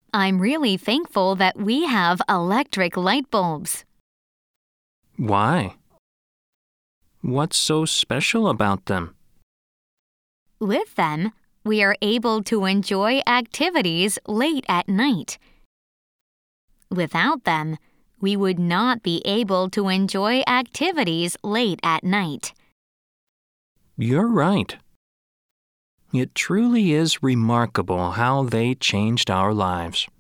I'm really thankful that we have electric light bulbs. Why? What's so special about them? With them, we are able to enjoy activities late at night. Without them, we would not be able to enjoy activities late at night. You're right. It truly is remarkable how they changed our lives.